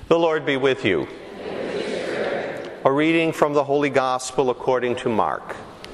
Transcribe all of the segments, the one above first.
The Lord be with you. A reading from the Holy Gospel according to Mark.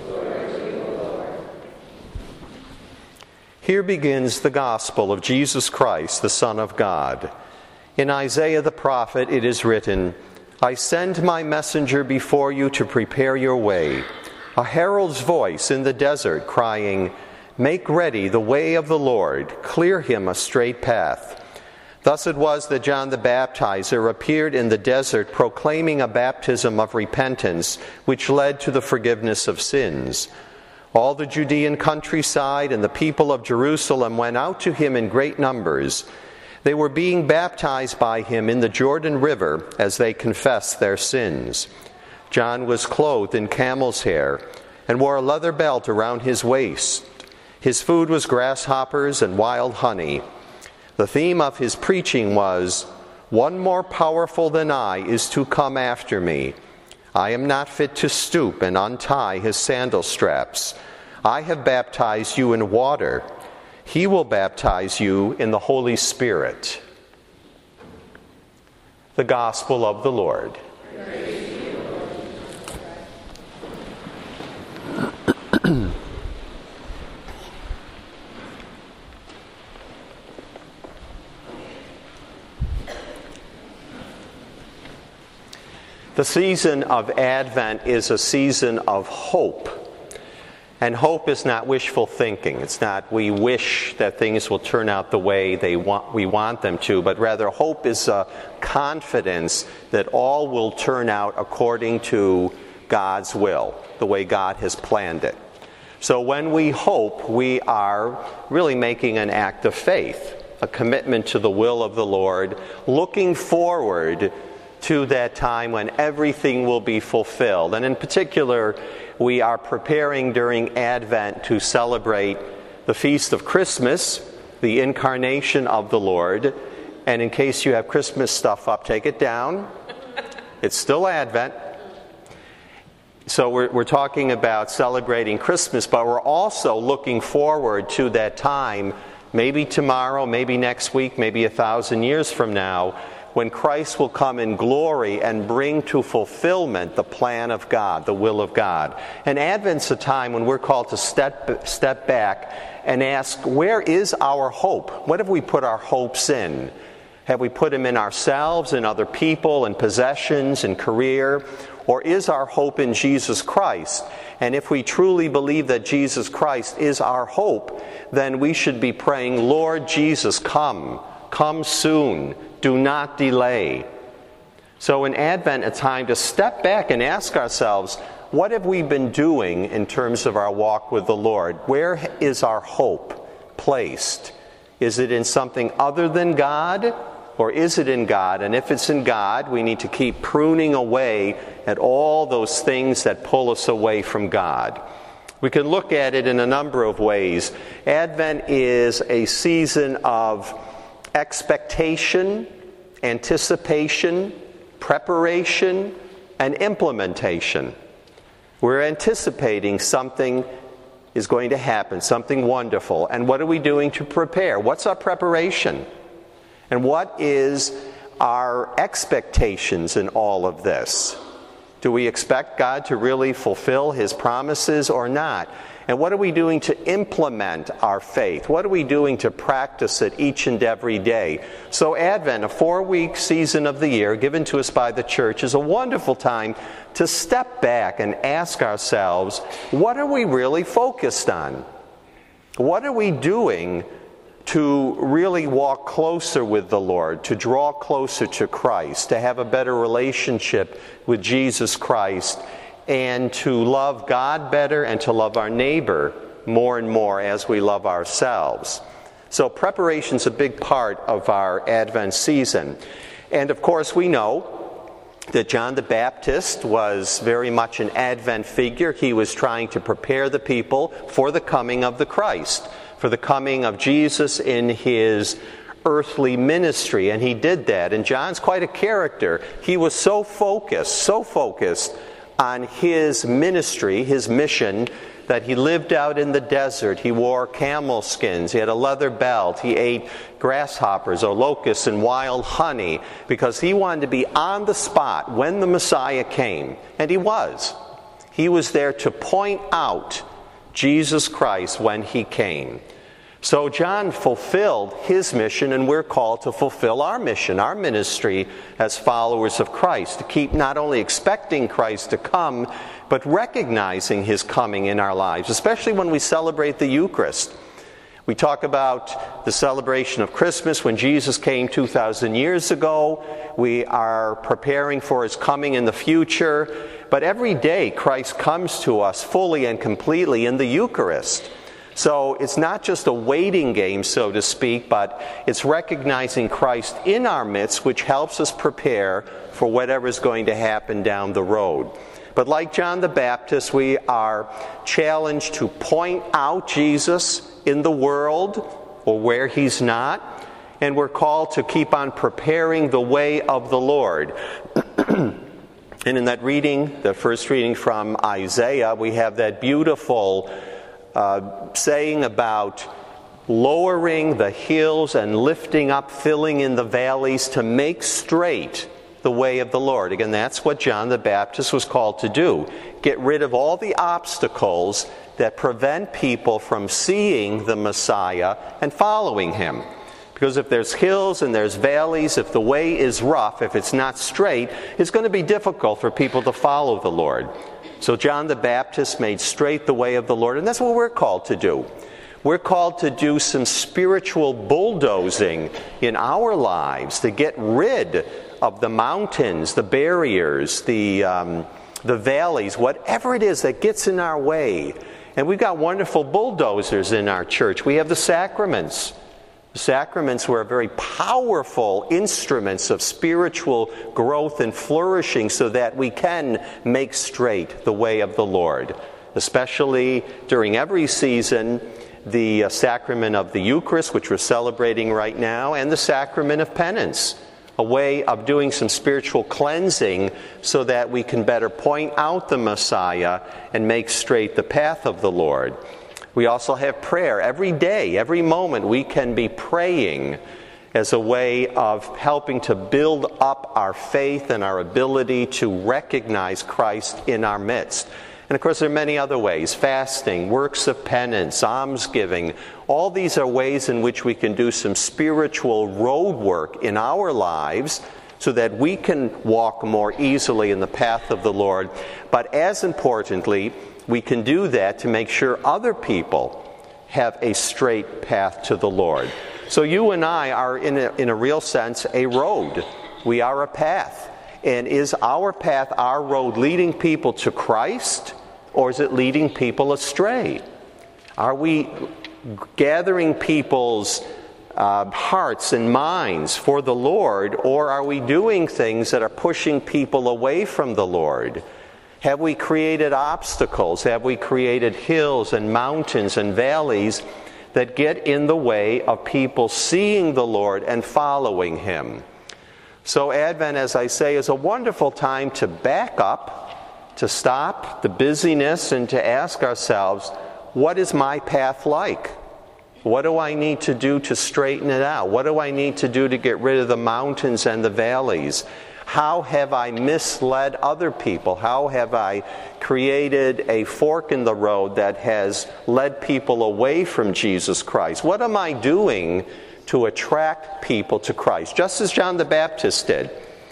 Here begins the Gospel of Jesus Christ, the Son of God. In Isaiah the prophet it is written, "I send my messenger before you to prepare your way, a herald's voice in the desert crying, 'Make ready the way of the Lord, clear him a straight path.' Thus it was that John the Baptizer appeared in the desert proclaiming a baptism of repentance which led to the forgiveness of sins. All the Judean countryside and the people of Jerusalem went out to him in great numbers. They were being baptized by him in the Jordan River as they confessed their sins. John was clothed in camel's hair and wore a leather belt around his waist. His food was grasshoppers and wild honey. The theme of his preaching was, 'One more powerful than I is to come after me. I am not fit to stoop and untie his sandal straps. I have baptized you in water. He will baptize you in the Holy Spirit.'" The Gospel of the Lord. The season of Advent is a season of hope. And hope is not wishful thinking. It's not we wish that things will turn out the way we want them to, but rather hope is a confidence that all will turn out according to God's will, the way God has planned it. So when we hope, we are really making an act of faith, a commitment to the will of the Lord, looking forward to that time when everything will be fulfilled. And in particular, we are preparing during Advent to celebrate the Feast of Christmas, the incarnation of the Lord. And in case you have Christmas stuff up, take it down. It's still Advent. So we're talking about celebrating Christmas, but we're also looking forward to that time, maybe tomorrow, maybe next week, maybe 1,000 years from now, when Christ will come in glory and bring to fulfillment the plan of God, the will of God. And Advent's a time when we're called to step back and ask, where is our hope? What have we put our hopes in? Have we put them in ourselves, in other people, in possessions, in career? Or is our hope in Jesus Christ? And if we truly believe that Jesus Christ is our hope, then we should be praying, "Lord Jesus, come soon. Do not delay." So in Advent, a time to step back and ask ourselves, what have we been doing in terms of our walk with the Lord? Where is our hope placed? Is it in something other than God, or is it in God? And if it's in God, we need to keep pruning away at all those things that pull us away from God. We can look at it in a number of ways. Advent is a season of expectation, anticipation, preparation, and implementation. We're anticipating something is going to happen, something wonderful. And what are we doing to prepare? What's our preparation? And what is our expectations in all of this? Do we expect God to really fulfill His promises or not? And what are we doing to implement our faith? What are we doing to practice it each and every day? So Advent, a 4-week season of the year given to us by the church, is a wonderful time to step back and ask ourselves, what are we really focused on? What are we doing to really walk closer with the Lord, to draw closer to Christ, to have a better relationship with Jesus Christ, and to love God better and to love our neighbor more and more as we love ourselves? So preparation's a big part of our Advent season. And of course we know that John the Baptist was very much an Advent figure. He was trying to prepare the people for the coming of the Christ, for the coming of Jesus in His earthly ministry, and he did that. And John's quite a character. He was so focused on his ministry, his mission, that he lived out in the desert. He wore camel skins. He had a leather belt. He ate grasshoppers or locusts and wild honey because he wanted to be on the spot when the Messiah came. And he was. He was there to point out Jesus Christ when he came. So John fulfilled his mission, and we're called to fulfill our mission, our ministry as followers of Christ, to keep not only expecting Christ to come, but recognizing his coming in our lives, especially when we celebrate the Eucharist. We talk about the celebration of Christmas when Jesus came 2,000 years ago. We are preparing for his coming in the future. But every day Christ comes to us fully and completely in the Eucharist. So it's not just a waiting game, so to speak, but it's recognizing Christ in our midst, which helps us prepare for whatever's going to happen down the road. But like John the Baptist, we are challenged to point out Jesus in the world or where he's not, and we're called to keep on preparing the way of the Lord. And in that reading, the first reading from Isaiah, we have that beautiful saying about lowering the hills and lifting up, filling in the valleys to make straight the way of the Lord. Again, that's what John the Baptist was called to do. Get rid of all the obstacles that prevent people from seeing the Messiah and following him. Because if there's hills and there's valleys, if the way is rough, if it's not straight, it's going to be difficult for people to follow the Lord. So John the Baptist made straight the way of the Lord, and that's what we're called to do. We're called to do some spiritual bulldozing in our lives to get rid of the mountains, the barriers, the valleys, whatever it is that gets in our way. And we've got wonderful bulldozers in our church. We have the sacraments. The sacraments were very powerful instruments of spiritual growth and flourishing so that we can make straight the way of the Lord. Especially during every season, the sacrament of the Eucharist, which we're celebrating right now, and the sacrament of penance, a way of doing some spiritual cleansing so that we can better point out the Messiah and make straight the path of the Lord. We also have prayer. Every day, every moment, we can be praying as a way of helping to build up our faith and our ability to recognize Christ in our midst. And of course, there are many other ways. Fasting, works of penance, almsgiving. All these are ways in which we can do some spiritual road work in our lives so that we can walk more easily in the path of the Lord. But as importantly, we can do that to make sure other people have a straight path to the Lord. So you and I are, in a real sense, a road. We are a path. And is our path, our road, leading people to Christ, or is it leading people astray? Are we gathering people's hearts and minds for the Lord, or are we doing things that are pushing people away from the Lord? Have we created obstacles? Have we created hills and mountains and valleys that get in the way of people seeing the Lord and following him? So Advent, as I say, is a wonderful time to back up, to stop the busyness, and to ask ourselves, what is my path like? What do I need to do to straighten it out? What do I need to do to get rid of the mountains and the valleys? How have I misled other people? How have I created a fork in the road that has led people away from Jesus Christ? What am I doing to attract people to Christ? Just as John the Baptist did.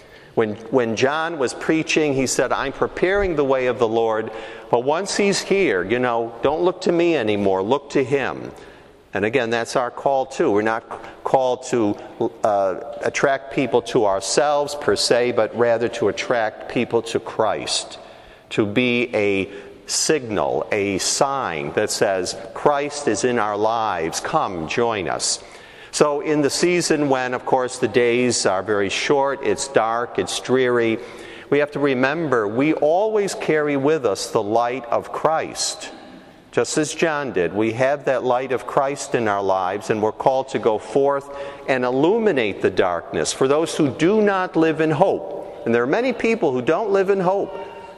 When John was preaching, he said, I'm preparing the way of the Lord, but once he's here, don't look to me anymore, look to him. And again, that's our call too. We're not called to attract people to ourselves per se, but rather to attract people to Christ. To be a signal, a sign that says, Christ is in our lives, come, join us. So in the season when, of course, the days are very short, it's dark, it's dreary, we have to remember we always carry with us the light of Christ. Just as John did, we have that light of Christ in our lives, and we're called to go forth and illuminate the darkness for those who do not live in hope. And there are many people who don't live in hope,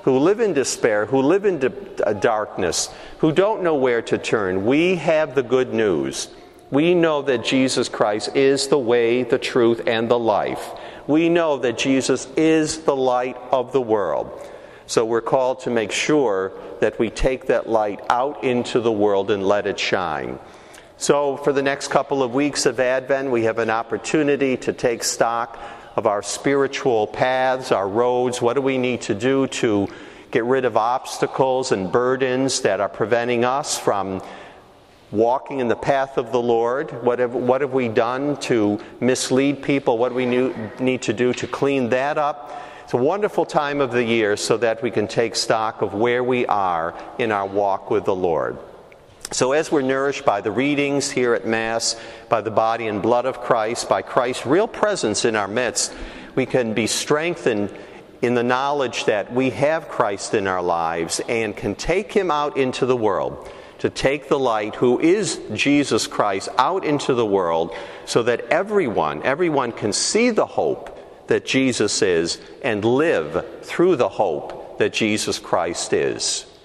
who live in despair, who live in darkness, who don't know where to turn, we have the good news. We know that Jesus Christ is the way, the truth, and the life. We know that Jesus is the light of the world. So we're called to make sure that we take that light out into the world and let it shine. So for the next couple of weeks of Advent, we have an opportunity to take stock of our spiritual paths, our roads. What do we need to do to get rid of obstacles and burdens that are preventing us from walking in the path of the Lord? What have we done to mislead people? What do we need to do to clean that up? It's a wonderful time of the year so that we can take stock of where we are in our walk with the Lord. So as we're nourished by the readings here at Mass, by the body and blood of Christ, by Christ's real presence in our midst, we can be strengthened in the knowledge that we have Christ in our lives and can take Him out into the world, to take the light, who is Jesus Christ, out into the world so that everyone can see the hope that Jesus is and live through the hope that Jesus Christ is.